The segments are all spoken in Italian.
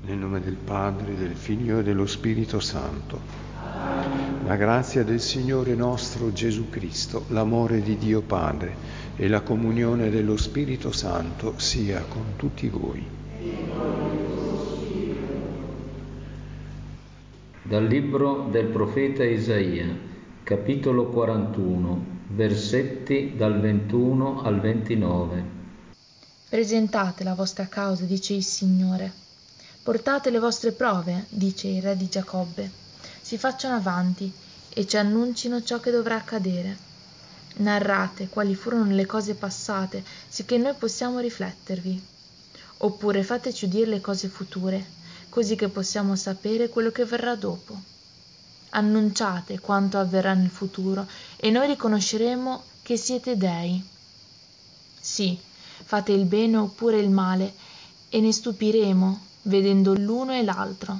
Nel nome del Padre, del Figlio e dello Spirito Santo. La grazia del Signore nostro Gesù Cristo, l'amore di Dio Padre e la comunione dello Spirito Santo sia con tutti voi. Dal libro del profeta Isaia, capitolo 41, versetti dal 21 al 29. Presentate la vostra causa, dice il Signore. Portate le vostre prove, dice il Re di Giacobbe. Si facciano avanti e ci annuncino ciò che dovrà accadere. Narrate quali furono le cose passate, sicché noi possiamo riflettervi. Oppure fateci udire le cose future, così che possiamo sapere quello che verrà dopo. Annunciate quanto avverrà nel futuro e noi riconosceremo che siete dei. Sì, fate il bene oppure il male e ne stupiremo vedendo l'uno e l'altro.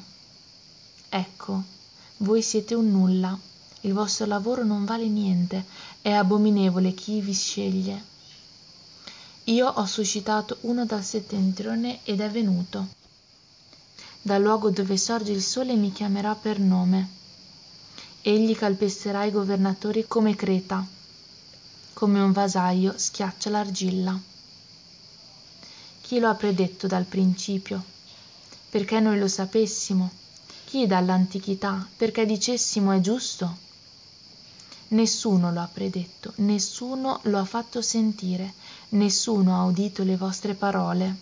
Ecco, voi siete un nulla, il vostro lavoro non vale niente, è abominevole chi vi sceglie. Io ho suscitato uno dal settentrione ed è venuto. Dal luogo dove sorge il sole mi chiamerà per nome. Egli calpesterà i governatori come Creta, come un vasaio schiaccia l'argilla. Chi lo ha predetto dal principio? Perché noi lo sapessimo. Chi dall'antichità? Perché dicessimo è giusto? Nessuno lo ha predetto, nessuno lo ha fatto sentire, nessuno ha udito le vostre parole.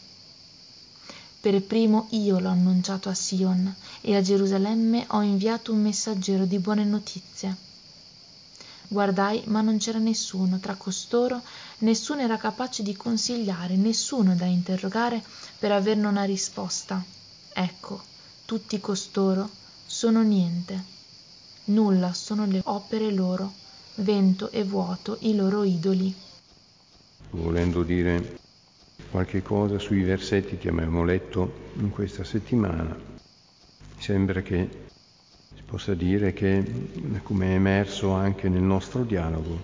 Per primo io l'ho annunciato a Sion e a Gerusalemme ho inviato un messaggero di buone notizie. Guardai, ma non c'era nessuno tra costoro, nessuno era capace di consigliare, nessuno da interrogare per averne una risposta. Ecco, tutti costoro sono niente. Nulla sono le opere loro, vento e vuoto i loro idoli. Volendo dire qualche cosa sui versetti che abbiamo letto in questa settimana, sembra che si possa dire che, come è emerso anche nel nostro dialogo,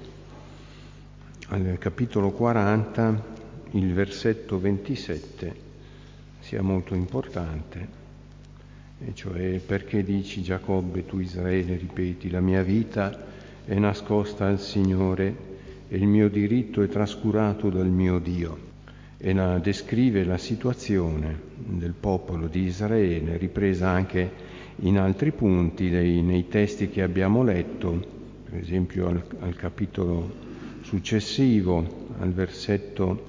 al capitolo 40, il versetto 27 sia molto importante, e cioè: perché dici Giacobbe, tu Israele, ripeti, la mia vita è nascosta al Signore e il mio diritto è trascurato dal mio Dio. E descrive la situazione del popolo di Israele, ripresa anche in altri punti nei testi che abbiamo letto, per esempio al capitolo successivo, al versetto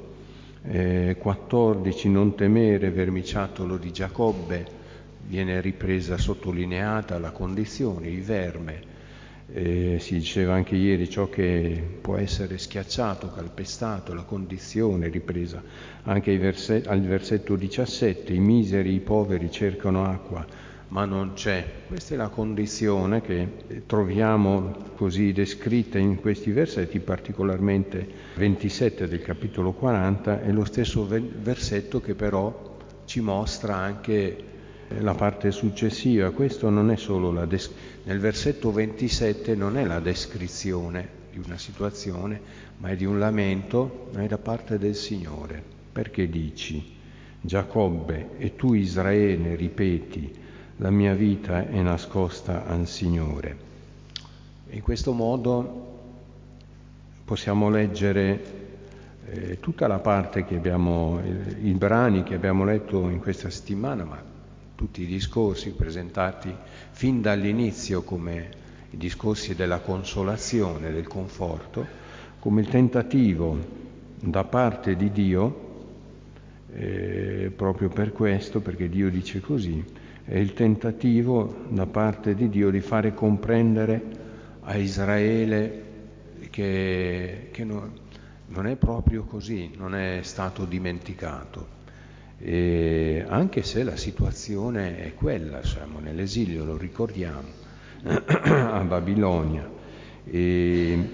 14, non temere, vermiciattolo di Giacobbe, viene ripresa, sottolineata la condizione, il verme. Si diceva anche ieri ciò che può essere schiacciato, calpestato, la condizione ripresa anche al versetto 17, i miseri, i poveri cercano acqua ma non c'è. Questa è la condizione che troviamo così descritta in questi versetti, particolarmente 27 del capitolo 40, è lo stesso versetto che però ci mostra anche la parte successiva. Questo non è solo nel versetto 27 non è la descrizione di una situazione, ma è di un lamento, ma è da parte del Signore. Perché dici, Giacobbe, e tu Israele ripeti, la mia vita è nascosta al Signore. In questo modo possiamo leggere tutta la parte che abbiamo, i brani che abbiamo letto in questa settimana, ma tutti i discorsi presentati fin dall'inizio come i discorsi della consolazione, del conforto, come il tentativo da parte di Dio, proprio per questo, perché Dio dice così, è il tentativo da parte di Dio di fare comprendere a Israele che non è proprio così, non è stato dimenticato. E anche se la situazione è quella, siamo nell'esilio, lo ricordiamo, a Babilonia. E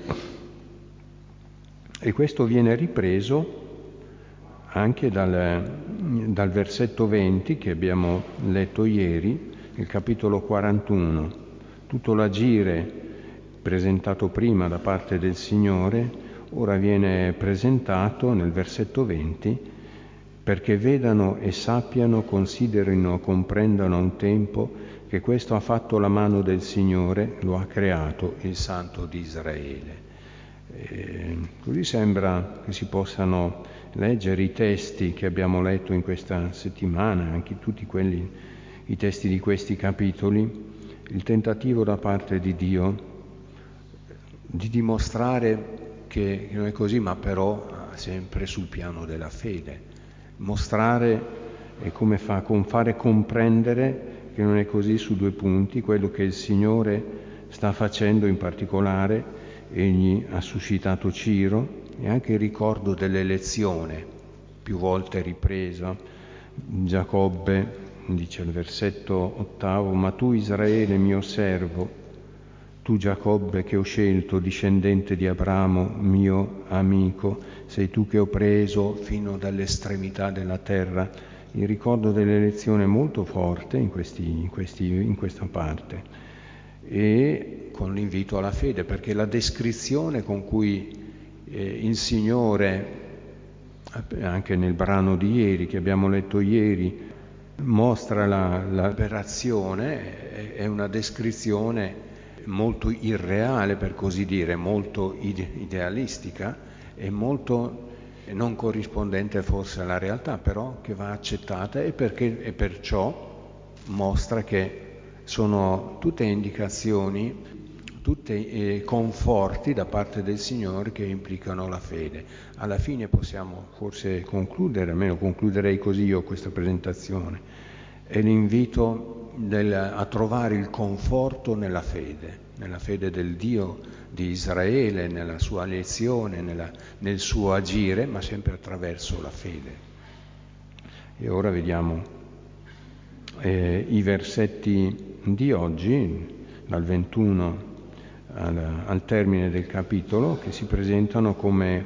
questo viene ripreso anche dal versetto 20 che abbiamo letto ieri, il capitolo 41, tutto l'agire presentato prima da parte del Signore, ora viene presentato nel versetto 20 perché vedano e sappiano, considerino, comprendano a un tempo che questo ha fatto la mano del Signore, lo ha creato il Santo di Israele. Così sembra che si possano leggere i testi che abbiamo letto in questa settimana, anche tutti i testi di questi capitoli, il tentativo da parte di Dio di dimostrare che non è così, ma però sempre sul piano della fede. Mostrare e fare comprendere che non è così su due punti, quello che il Signore sta facendo in particolare. Egli ha suscitato Ciro e anche il ricordo dell'elezione, più volte ripresa. Giacobbe dice al versetto 8: ma tu Israele mio servo, tu Giacobbe che ho scelto, discendente di Abramo, mio amico, sei tu che ho preso fino dall'estremità della terra. Il ricordo dell'elezione è molto forte in questa parte, e con l'invito alla fede, perché la descrizione con cui il Signore, anche nel brano di ieri che abbiamo letto ieri, mostra l'operazione, è una descrizione molto irreale, per così dire, molto idealistica e molto non corrispondente forse alla realtà, però che va accettata, e perciò mostra che sono tutte indicazioni, tutte conforti da parte del Signore che implicano la fede. Alla fine possiamo forse concludere, almeno concluderei così io questa presentazione, è l'invito a trovare il conforto nella fede del Dio di Israele, nella sua elezione, nel suo agire, ma sempre attraverso la fede. E ora vediamo i versetti di oggi, dal 21 al termine del capitolo, che si presentano come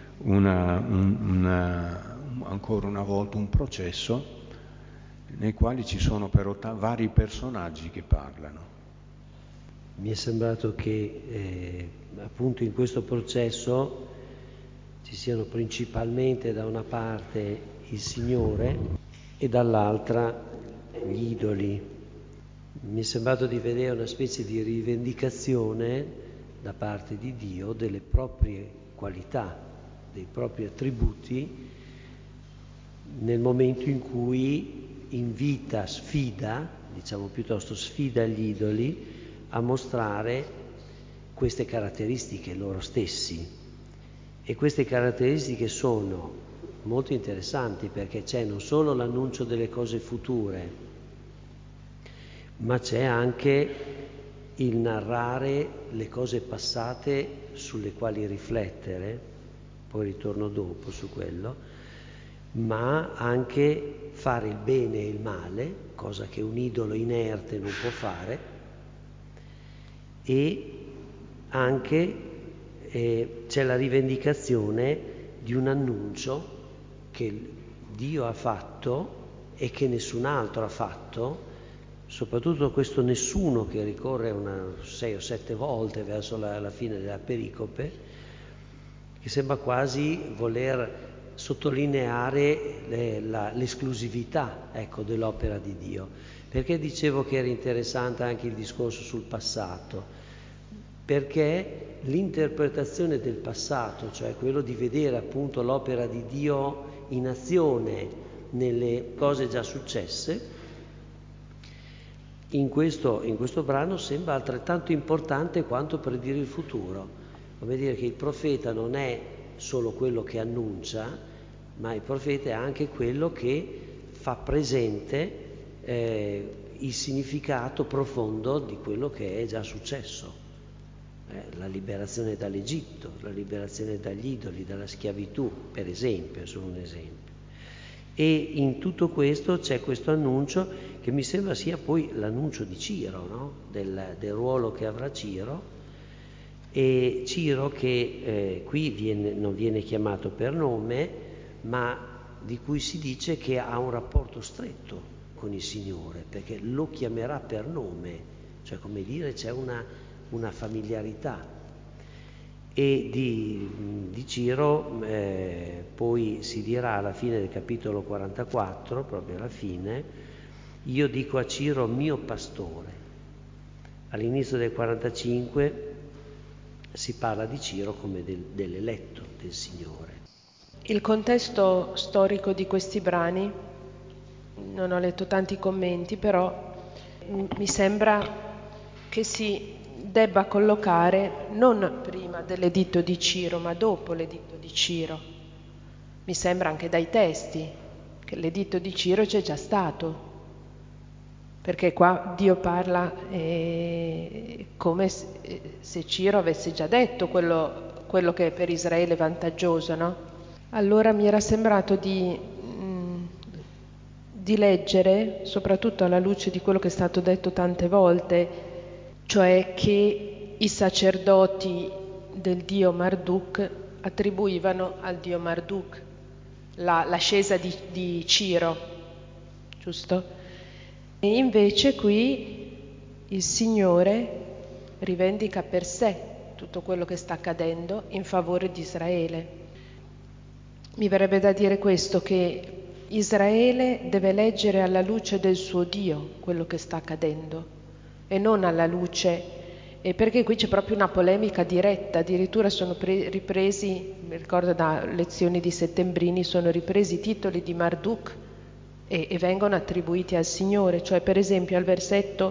ancora una volta un processo nei quali ci sono però vari personaggi che parlano. Mi è sembrato che appunto in questo processo ci siano principalmente da una parte il Signore e dall'altra gli idoli. Mi è sembrato di vedere una specie di rivendicazione da parte di Dio delle proprie qualità, dei propri attributi, nel momento in cui sfida gli idoli a mostrare queste caratteristiche loro stessi. E queste caratteristiche sono molto interessanti, perché c'è non solo l'annuncio delle cose future, ma c'è anche il narrare le cose passate sulle quali riflettere, poi ritorno dopo su quello, ma anche fare il bene e il male, cosa che un idolo inerte non può fare, e anche c'è la rivendicazione di un annuncio che Dio ha fatto e che nessun altro ha fatto, soprattutto questo nessuno che ricorre 6 o 7 volte verso la fine della pericope, che sembra quasi voler sottolineare l'esclusività, dell'opera di Dio. Perché dicevo che era interessante anche il discorso sul passato? Perché l'interpretazione del passato, cioè quello di vedere appunto l'opera di Dio in azione nelle cose già successe, in questo brano sembra altrettanto importante quanto predire il futuro. Come dire che il profeta non è solo quello che annuncia, ma il profeta è anche quello che fa presente il significato profondo di quello che è già successo. La liberazione dall'Egitto, la liberazione dagli idoli, dalla schiavitù, per esempio, è solo un esempio. E in tutto questo c'è questo annuncio che mi sembra sia poi l'annuncio di Ciro, no? del ruolo che avrà Ciro, e Ciro che qui non viene chiamato per nome, ma di cui si dice che ha un rapporto stretto con il Signore, perché lo chiamerà per nome, cioè come dire c'è una familiarità. E di Ciro poi si dirà alla fine del capitolo 44, proprio alla fine: io dico a Ciro mio pastore. All'inizio del 45 si parla di Ciro come dell'eletto del Signore. Il contesto storico di questi brani, non ho letto tanti commenti, però mi sembra che si debba collocare non prima dell'editto di Ciro, ma dopo l'editto di Ciro. Mi sembra anche dai testi che l'editto di Ciro c'è già stato, perché qua Dio parla come se Ciro avesse già detto quello che è per Israele vantaggioso, no? Allora mi era sembrato di leggere, soprattutto alla luce di quello che è stato detto tante volte, cioè che i sacerdoti del dio Marduk attribuivano al dio Marduk l'ascesa di Ciro, giusto? E invece qui il Signore rivendica per sé tutto quello che sta accadendo in favore di Israele. Mi verrebbe da dire questo, che Israele deve leggere alla luce del suo Dio quello che sta accadendo e non alla luce, perché qui c'è proprio una polemica diretta, addirittura sono ripresi, mi ricordo da lezioni di Settembrini, sono ripresi i titoli di Marduk e vengono attribuiti al Signore, cioè per esempio al versetto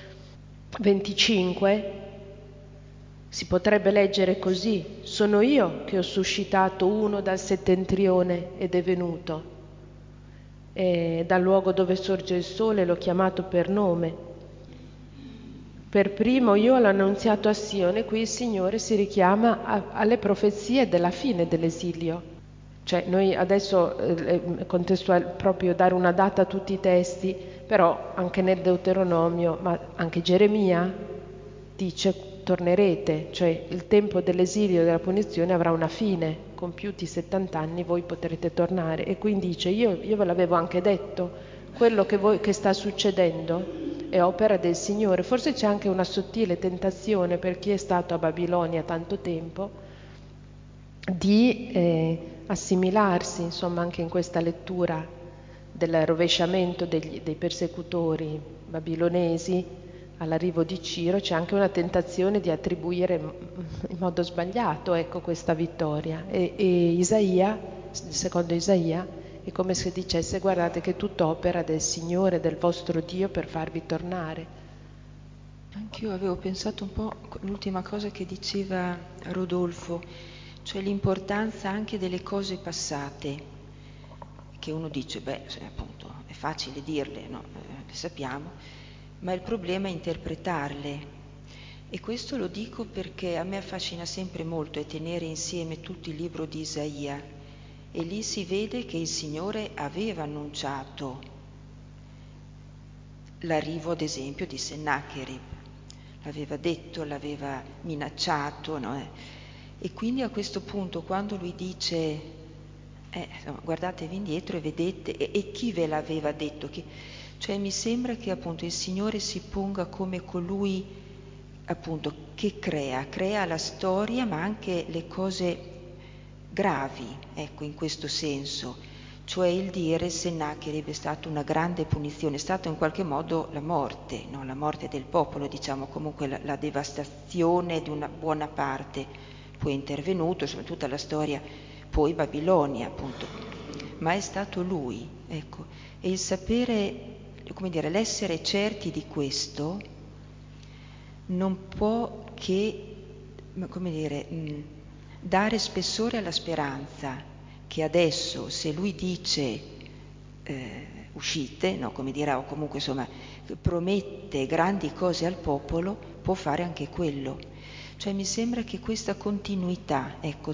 25 si potrebbe leggere così: sono io che ho suscitato uno dal settentrione ed è venuto, e dal luogo dove sorge il sole l'ho chiamato per nome, per primo io l'ho annunziato a Sione. Qui il Signore si richiama alle profezie della fine dell'esilio. Cioè noi adesso proprio dare una data a tutti i testi, però anche nel Deuteronomio, ma anche Geremia dice tornerete, cioè il tempo dell'esilio e della punizione avrà una fine, compiuti 70 anni voi potrete tornare. E quindi dice io ve l'avevo anche detto, quello che sta succedendo è opera del Signore. Forse c'è anche una sottile tentazione per chi è stato a Babilonia tanto tempo di assimilarsi, insomma, anche in questa lettura del rovesciamento dei persecutori babilonesi all'arrivo di Ciro. C'è anche una tentazione di attribuire in modo sbagliato, ecco, questa vittoria. E Isaia, secondo Isaia, è come se dicesse: guardate che è tutta opera del Signore, del vostro Dio, per farvi tornare. Anch'io avevo pensato un po' l'ultima cosa che diceva Rodolfo, cioè l'importanza anche delle cose passate, che uno dice, appunto, è facile dirle, no? Le sappiamo, ma il problema è interpretarle. E questo lo dico perché a me affascina sempre molto tenere insieme tutto il libro di Isaia, e lì si vede che il Signore aveva annunciato l'arrivo, ad esempio, di Sennacherib, l'aveva detto, l'aveva minacciato, no? E quindi a questo punto, quando lui dice guardatevi indietro e vedete, e chi ve l'aveva detto? Cioè mi sembra che appunto il Signore si ponga come colui appunto che crea la storia, ma anche le cose gravi, ecco, in questo senso. Cioè il dire Sennacherib è stata una grande punizione, è stata in qualche modo la morte, no? La morte del popolo, diciamo, comunque la devastazione di una buona parte. Poi è intervenuto, insomma, tutta la storia, poi Babilonia, appunto. Ma è stato lui, ecco. E il sapere, come dire, l'essere certi di questo non può che, come dire, dare spessore alla speranza che adesso, se lui dice uscite, no, come dirà, o comunque insomma promette grandi cose al popolo, può fare anche quello. Cioè mi sembra che questa continuità, ecco,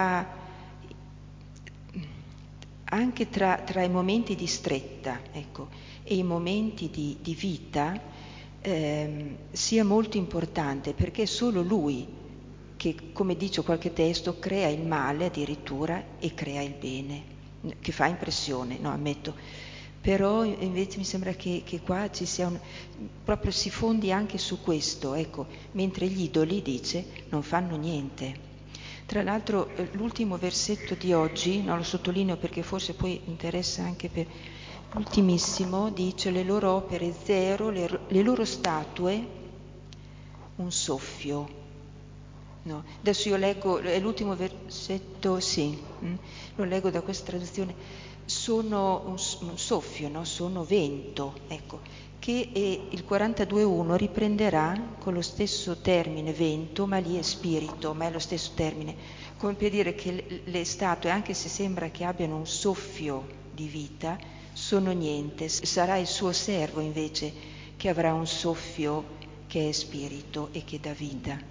anche tra i momenti di stretta, ecco, e i momenti di vita sia molto importante, perché è solo lui che, come dice qualche testo, crea il male addirittura e crea il bene, che fa impressione, no, ammetto. Però invece mi sembra che qua ci sia proprio si fondi anche su questo, ecco, mentre gli idoli, dice, non fanno niente. Tra l'altro l'ultimo versetto di oggi, lo sottolineo perché forse poi interessa anche per l'ultimissimo, dice: le loro opere zero, le loro statue un soffio. No. Adesso io leggo, è l'ultimo versetto, sì, lo leggo da questa traduzione, sono un soffio, no? Sono vento, ecco, che il 42.1 riprenderà con lo stesso termine vento, ma lì è spirito, ma è lo stesso termine, come per dire che le statue, anche se sembra che abbiano un soffio di vita, sono niente, sarà il suo servo invece che avrà un soffio che è spirito e che dà vita.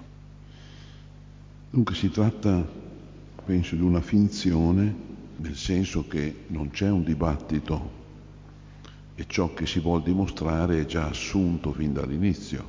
Dunque si tratta, penso, di una finzione, nel senso che non c'è un dibattito e ciò che si vuol dimostrare è già assunto fin dall'inizio,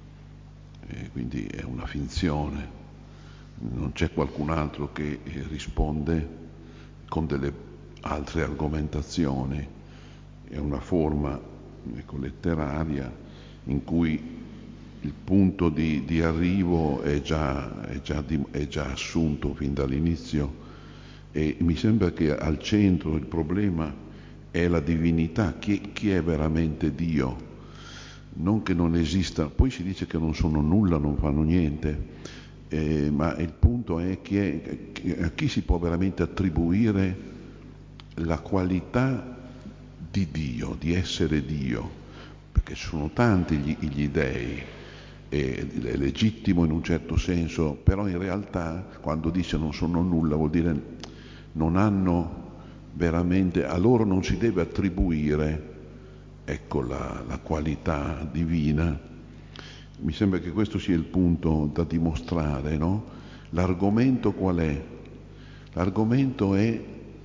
e quindi è una finzione, non c'è qualcun altro che risponde con delle altre argomentazioni, è una forma, letteraria in cui il punto di arrivo è già assunto fin dall'inizio, e mi sembra che al centro il problema è la divinità, chi è veramente Dio, non che non esista. Poi si dice che non sono nulla, non fanno niente, ma il punto è a chi si può veramente attribuire la qualità di Dio, di essere Dio, perché sono tanti gli dei. È legittimo in un certo senso, però in realtà quando dice non sono nulla vuol dire non hanno veramente, a loro non si deve attribuire, ecco, la qualità divina. Mi sembra che questo sia il punto da dimostrare, no? L'argomento qual è? L'argomento è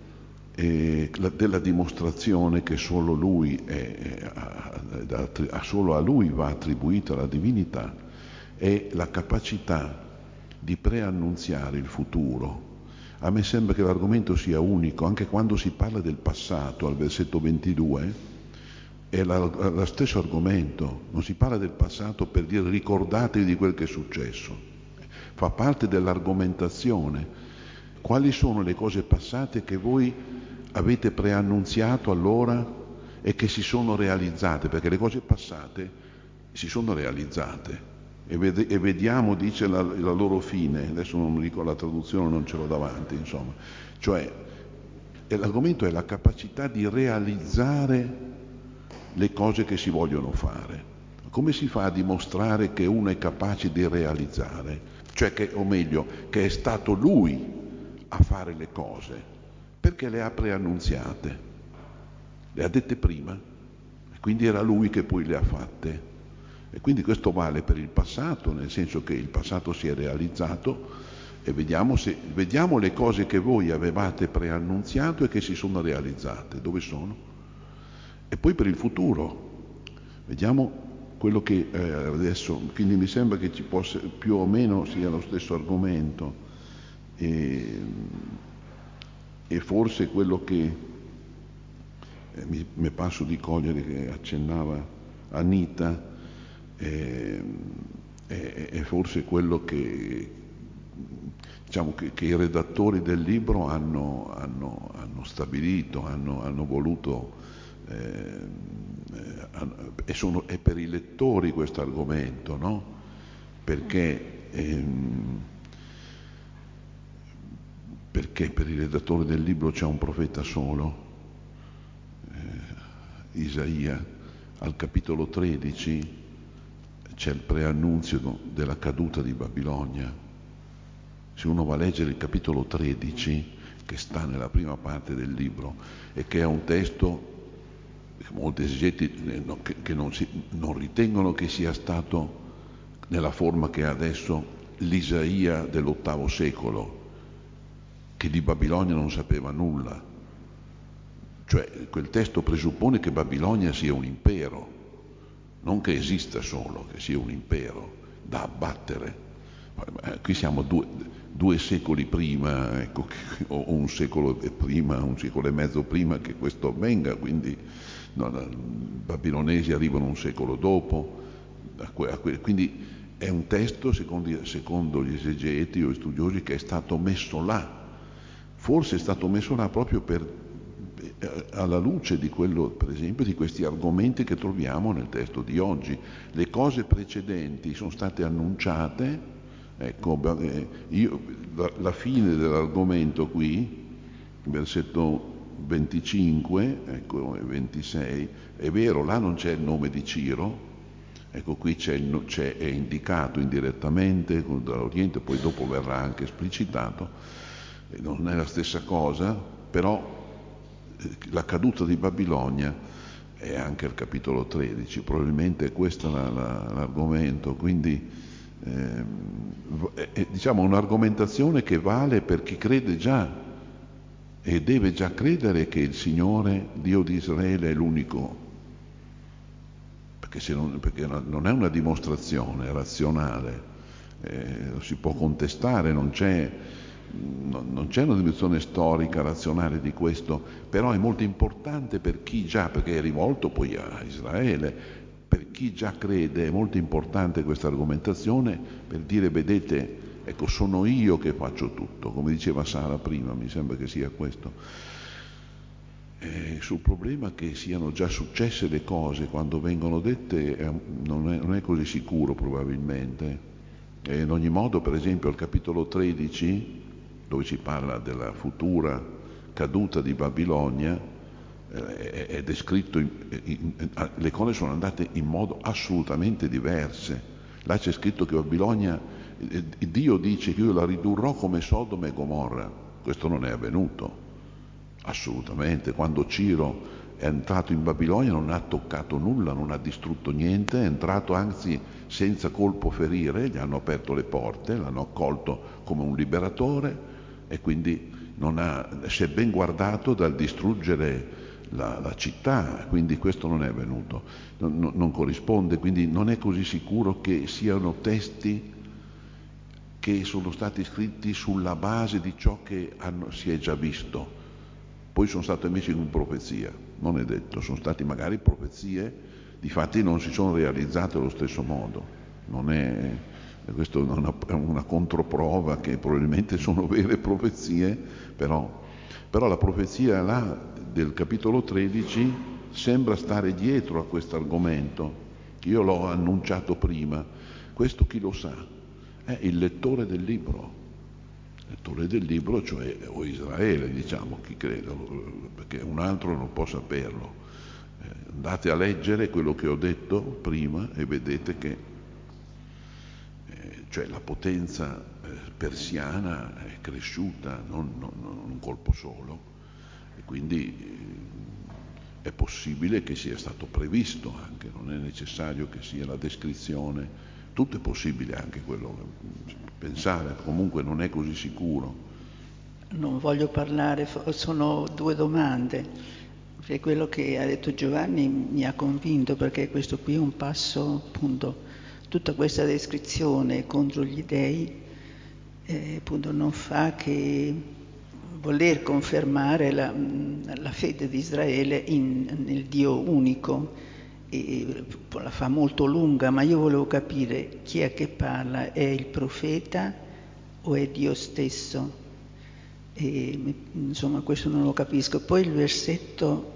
della dimostrazione che solo lui solo a lui va attribuita la divinità, è la capacità di preannunziare il futuro. A me sembra che l'argomento sia unico, anche quando si parla del passato, al versetto 22, è lo stesso argomento, non si parla del passato per dire ricordatevi di quel che è successo, fa parte dell'argomentazione. Quali sono le cose passate che voi avete preannunziato allora e che si sono realizzate? Perché le cose passate si sono realizzate e vediamo, dice, la loro fine. Adesso non mi dico la traduzione, non ce l'ho davanti, insomma. Cioè, l'argomento è la capacità di realizzare le cose che si vogliono fare. Come si fa a dimostrare che uno è capace di realizzare? Cioè o meglio, che è stato lui a fare le cose, perché le ha preannunziate, le ha dette prima, e quindi era lui che poi le ha fatte. E quindi questo vale per il passato, nel senso che il passato si è realizzato e vediamo le cose che voi avevate preannunziato e che si sono realizzate, dove sono? E poi per il futuro, vediamo quello che adesso, quindi mi sembra che ci possa, più o meno sia lo stesso argomento, e forse quello che mi passo di cogliere, che accennava Anita, è forse quello che, diciamo, che i redattori del libro hanno stabilito, hanno voluto, è per i lettori questo argomento, no? Perché per i redattori del libro c'è un profeta solo, Isaia. Al capitolo 13 c'è il preannunzio della caduta di Babilonia. Se uno va a leggere il capitolo 13, che sta nella prima parte del libro, e che è un testo che molti esegeti che non ritengono che sia stato nella forma che è adesso l'Isaia dell'VIII secolo, che di Babilonia non sapeva nulla. Cioè, quel testo presuppone che Babilonia sia un impero, non che esista solo, che sia un impero da abbattere. Qui siamo due secoli prima, ecco, o un secolo prima, un secolo e mezzo prima che questo avvenga, quindi i babilonesi arrivano un secolo dopo, quindi è un testo, secondo gli esegeti o gli studiosi, che è stato messo là. Forse è stato messo là proprio alla luce di quello, per esempio, di questi argomenti che troviamo nel testo di oggi. Le cose precedenti sono state annunciate, ecco, la fine dell'argomento qui, versetto 25, ecco, e 26, è vero, là non c'è il nome di Ciro, ecco, qui è indicato indirettamente dall'Oriente, poi dopo verrà anche esplicitato, non è la stessa cosa, però la caduta di Babilonia è anche il capitolo 13, probabilmente è questo l'argomento, quindi è, diciamo, un'argomentazione che vale per chi crede già e deve già credere che il Signore, Dio di Israele, è l'unico, perché non è una dimostrazione razionale, lo si può contestare, non c'è una dimostrazione storica, razionale di questo, però è molto importante per chi già, perché è rivolto poi a Israele, per chi già crede è molto importante questa argomentazione per dire: vedete, ecco, sono io che faccio tutto, come diceva Sara prima, mi sembra che sia questo. Sul problema che siano già successe le cose quando vengono dette non è così sicuro probabilmente. In ogni modo, per esempio, al capitolo 13, dove si parla della futura caduta di Babilonia, è descritto, le cose sono andate in modo assolutamente diverse. Là c'è scritto che Babilonia, Dio dice che io la ridurrò come Sodoma e Gomorra. Questo non è avvenuto, assolutamente. Quando Ciro è entrato in Babilonia non ha toccato nulla, non ha distrutto niente, è entrato anzi senza colpo ferire, gli hanno aperto le porte, l'hanno accolto come un liberatore e quindi si è ben guardato dal distruggere la città, quindi questo non è avvenuto, non corrisponde, quindi non è così sicuro che siano testi che sono stati scritti sulla base di ciò che si è già visto. Poi sono state invece in profezia, non è detto, sono stati magari profezie, difatti non si sono realizzate allo stesso modo. Questo è una controprova che probabilmente sono vere profezie, però la profezia là del capitolo 13 sembra stare dietro a questo argomento. Io l'ho annunciato prima, questo chi lo sa? È il lettore del libro. Lettore del libro, cioè o Israele, diciamo, chi crede, perché un altro non può saperlo. Andate a leggere quello che ho detto prima e vedete che cioè la potenza persiana è cresciuta, non un colpo solo, e quindi è possibile che sia stato previsto anche, non è necessario che sia la descrizione, tutto è possibile, anche quello, pensare, comunque non è così sicuro. Non voglio parlare, sono due domande, perché quello che ha detto Giovanni mi ha convinto, perché questo qui è un passo, appunto, tutta questa descrizione contro gli dei, appunto, non fa che voler confermare la fede di Israele nel Dio unico, e la fa molto lunga, ma io volevo capire chi è che parla, è il profeta o è Dio stesso? E, insomma, questo non lo capisco. Poi il versetto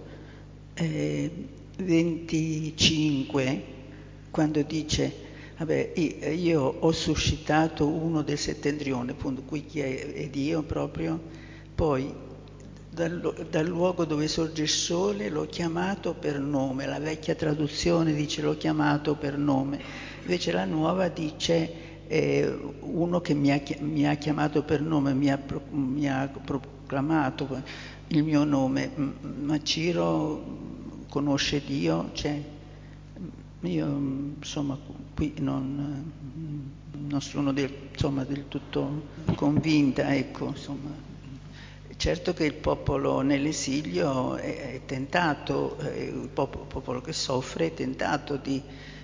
25, quando dice vabbè, io ho suscitato uno del settentrione, appunto, qui chi è Dio proprio, poi dal luogo dove sorge il sole l'ho chiamato per nome, la vecchia traduzione dice l'ho chiamato per nome, invece la nuova dice uno che mi ha chiamato per nome, mi ha proclamato il mio nome. Ma Ciro conosce Dio? Cioè, io insomma qui non sono del tutto convinta, ecco, insomma. Certo che il popolo nell'esilio è tentato, il popolo che soffre è tentato di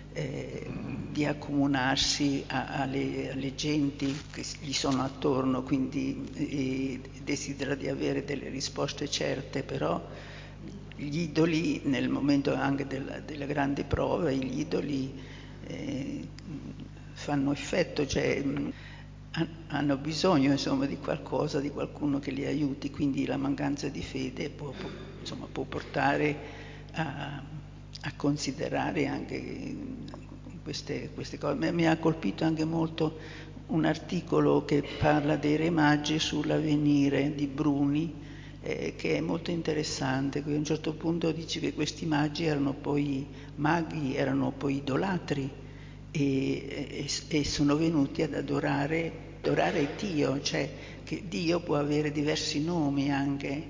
accomunarsi alle genti che gli sono attorno, quindi desidera di avere delle risposte certe, però gli idoli, nel momento anche delle grandi prove, gli idoli fanno effetto, cioè hanno bisogno insomma di qualcosa, di qualcuno che li aiuti, quindi la mancanza di fede può portare a considerare anche queste cose. Mi ha colpito anche molto un articolo che parla dei Re Magi sull'avvenire di Bruni, che è molto interessante. Qui a un certo punto dice che questi maghi erano poi idolatri e sono venuti ad adorare Dio, cioè che Dio può avere diversi nomi anche.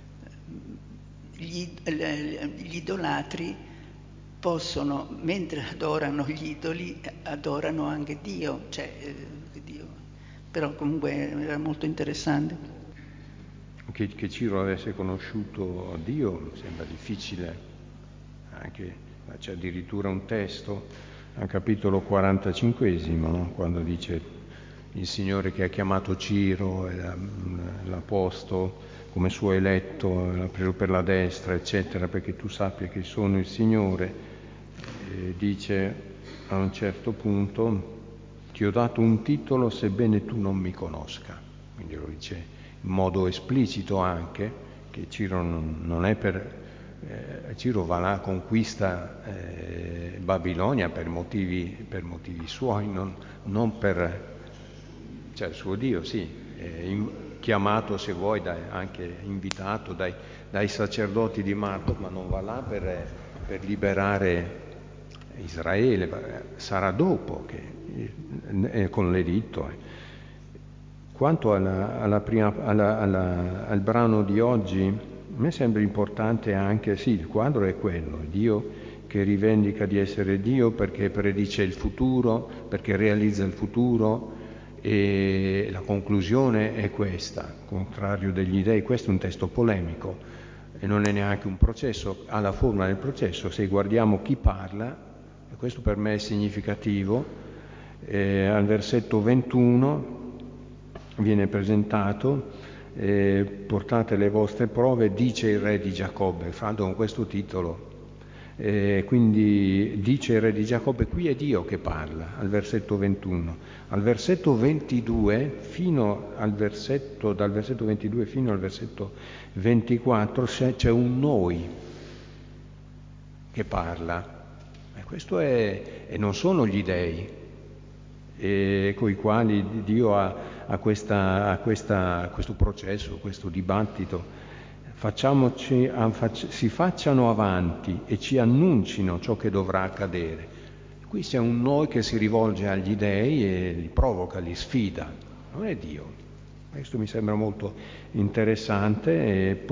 Gli idolatri possono, mentre adorano gli idoli, adorano anche Dio, Dio. Però comunque era molto interessante. Che Ciro avesse conosciuto Dio sembra difficile, c'è addirittura un testo al capitolo 45, no? Quando dice il Signore che ha chiamato Ciro e l'ha posto come suo eletto, l'ha preso per la destra, eccetera, perché tu sappia che sono il Signore, dice a un certo punto: ti ho dato un titolo sebbene tu non mi conosca. Quindi lo dice in modo esplicito anche, che Ciro non è Ciro va là, conquista Babilonia per motivi suoi, non per, cioè il suo Dio sì, chiamato se vuoi, anche invitato dai sacerdoti di Marduk, ma non va là per liberare Israele, sarà dopo che con l'editto. Quanto al brano di oggi, a me sembra importante anche, sì, il quadro è quello, Dio che rivendica di essere Dio perché predice il futuro, perché realizza il futuro, e la conclusione è questa, contrario degli dei. Questo è un testo polemico e non è neanche un processo, ha la forma del processo. Se guardiamo chi parla, e questo per me è significativo, al versetto 21 viene presentato, portate le vostre prove, dice il re di Giacobbe, fatto con questo titolo. Quindi dice il re di Giacobbe, qui è Dio che parla, al versetto 21. Al versetto 22, dal versetto 22 fino al versetto 24, c'è un noi che parla. E questo e non sono gli dei, coi quali Dio ha questo processo, questo dibattito. Si facciano avanti e ci annuncino ciò che dovrà accadere. Qui c'è un noi che si rivolge agli dei e li provoca, li sfida, non è Dio. Questo mi sembra molto interessante. E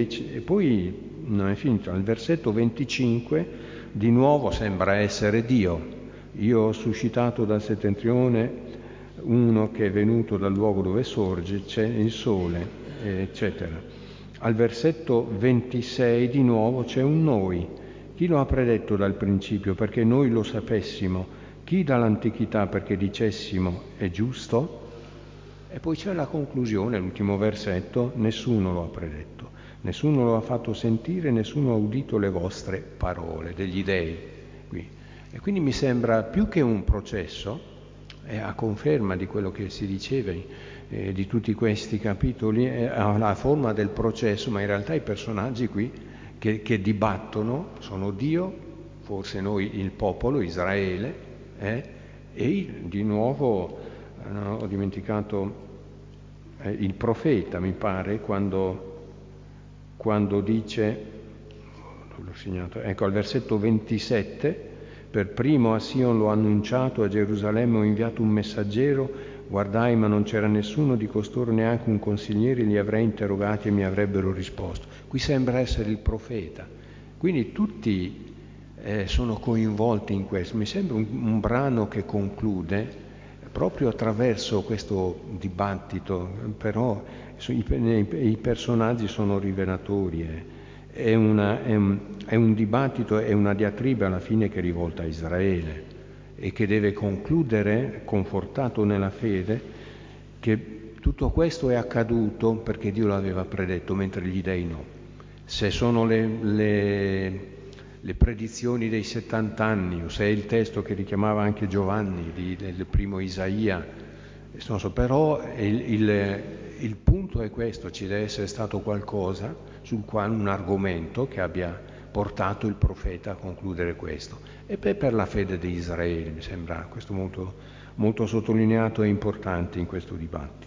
poi non è finito, al versetto 25 di nuovo sembra essere Dio. Io ho suscitato dal settentrione uno che è venuto dal luogo dove sorge, c'è il sole, eccetera. Al versetto 26 di nuovo c'è un noi. Chi lo ha predetto dal principio perché noi lo sapessimo? Chi dall'antichità perché dicessimo è giusto? E poi c'è la conclusione, l'ultimo versetto: nessuno lo ha predetto, nessuno lo ha fatto sentire, nessuno ha udito le vostre parole, degli dei qui. E quindi mi sembra più che un processo, a conferma di quello che si diceva di tutti questi capitoli, ha la forma del processo, ma in realtà i personaggi qui che dibattono sono Dio, forse noi il popolo, Israele, e di nuovo ho dimenticato il profeta, mi pare, quando dice, l'ho segnato, ecco al versetto 27, per primo a Sion l'ho annunciato, a Gerusalemme ho inviato un messaggero, guardai ma non c'era nessuno di costoro, neanche un consigliere, li avrei interrogati e mi avrebbero risposto. Qui sembra essere il profeta, quindi tutti sono coinvolti in questo. Mi sembra un brano che conclude proprio attraverso questo dibattito, però i personaggi sono rivelatori. È un dibattito, è una diatriba alla fine che rivolta a Israele e che deve concludere, confortato nella fede, che tutto questo è accaduto perché Dio l'aveva predetto, mentre gli dei no. Se sono le le predizioni dei 70 anni, o se è il testo che richiamava anche Giovanni del primo Isaia, non so, però il punto è questo: ci deve essere stato qualcosa sul quale, un argomento che abbia portato il profeta a concludere questo. E poi per la fede di Israele, mi sembra questo molto, molto sottolineato e importante in questo dibattito.